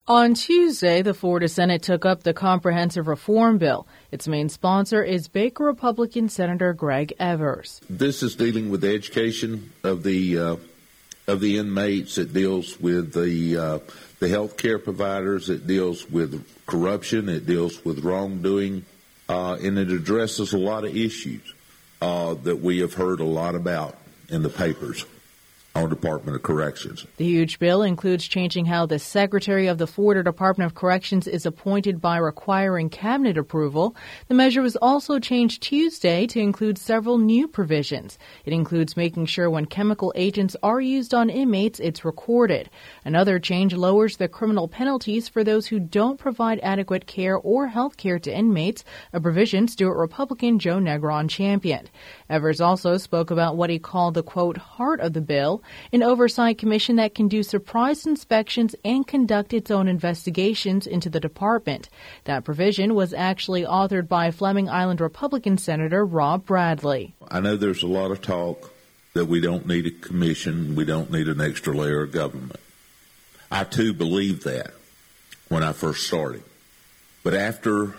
On Tuesday, the Florida Senate took up the comprehensive reform bill. Its main sponsor is Baker Republican Senator Greg Evers. This is dealing with the education of the inmates. It deals with the health care providers. It deals with corruption. It deals with wrongdoing, and it addresses a lot of issues that we have heard a lot about in the papers on Department of Corrections. The huge bill includes changing how the Secretary of the Florida Department of Corrections is appointed by requiring cabinet approval. The measure was also changed Tuesday to include several new provisions. It includes making sure when chemical agents are used on inmates, it's recorded. Another change lowers the criminal penalties for those who don't provide adequate care or health care to inmates, a provision Stewart Republican Joe Negron championed. Evers also spoke about what he called the, quote, heart of the bill, an oversight commission that can do surprise inspections and conduct its own investigations into the department. That provision was actually authored by Fleming Island Republican Senator Rob Bradley. I know there's a lot of talk that we don't need a commission, we don't need an extra layer of government. I, too, believed that when I first started. But after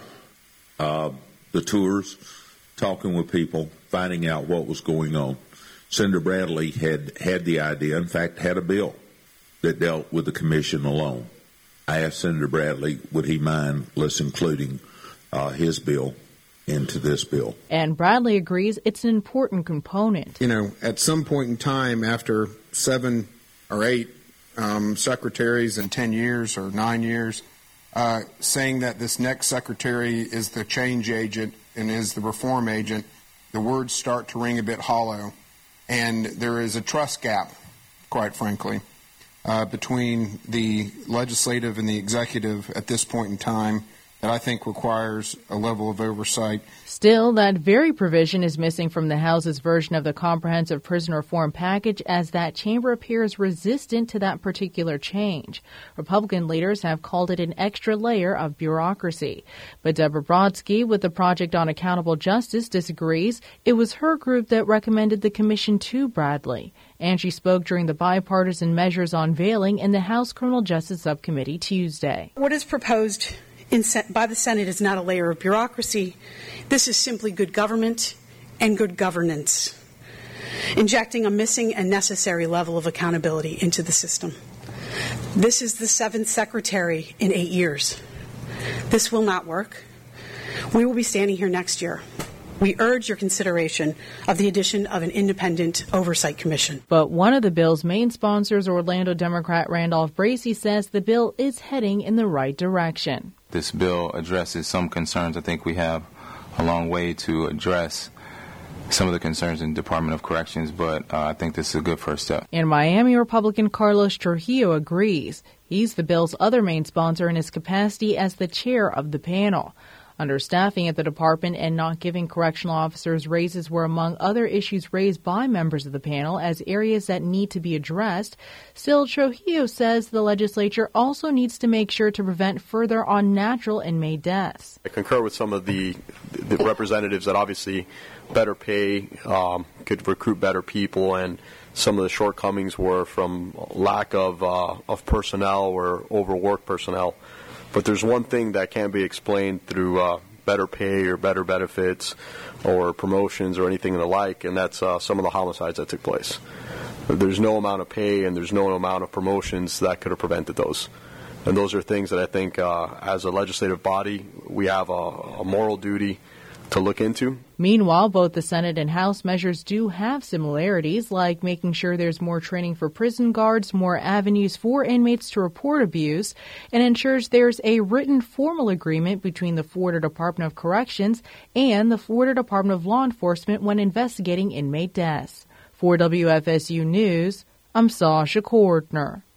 the tours, talking with people, finding out what was going on, Senator Bradley had the idea, in fact, had a bill that dealt with the commission alone. I asked Senator Bradley, would he mind us including his bill into this bill? And Bradley agrees it's an important component. You know, at some point in time, after 7 or 8 secretaries in 10 years or 9 years, saying that this next secretary is the change agent and is the reform agent, the words start to ring a bit hollow. And there is a trust gap, quite frankly, between the legislative and the executive at this point in time that I think requires a level of oversight. Still, that very provision is missing from the House's version of the comprehensive prison reform package, as that chamber appears resistant to that particular change. Republican leaders have called it an extra layer of bureaucracy. But Deborah Brodsky with the Project on Accountable Justice disagrees. It was her group that recommended the commission to Bradley. And she spoke during the bipartisan measures unveiling in the House Criminal Justice Subcommittee Tuesday. What is proposed by the Senate is not a layer of bureaucracy. This is simply good government and good governance, injecting a missing and necessary level of accountability into the system. This is the 7th secretary in 8 years. This will not work. We will be standing here next year. We urge your consideration of the addition of an independent oversight commission. But one of the bill's main sponsors, Orlando Democrat Randolph Bracey, says the bill is heading in the right direction. This bill addresses some concerns. I think we have a long way to address some of the concerns in the Department of Corrections, but I think this is a good first step. And Miami Republican Carlos Trujillo agrees. He's the bill's other main sponsor in his capacity as the chair of the panel. Understaffing at the department and not giving correctional officers raises were among other issues raised by members of the panel as areas that need to be addressed. Still, Trujillo says the legislature also needs to make sure to prevent further unnatural inmate deaths. I concur with some of the representatives that obviously better pay could recruit better people, and some of the shortcomings were from lack of personnel or overworked personnel. But there's one thing that can be explained through better pay or better benefits or promotions or anything of the like, and that's some of the homicides that took place. There's no amount of pay and there's no amount of promotions that could have prevented those. And those are things that I think as a legislative body we have a moral duty to look into. Meanwhile, both the Senate and House measures do have similarities, like making sure there's more training for prison guards, more avenues for inmates to report abuse, and ensures there's a written formal agreement between the Florida Department of Corrections and the Florida Department of Law Enforcement when investigating inmate deaths. For WFSU News, I'm Sasha Cordner.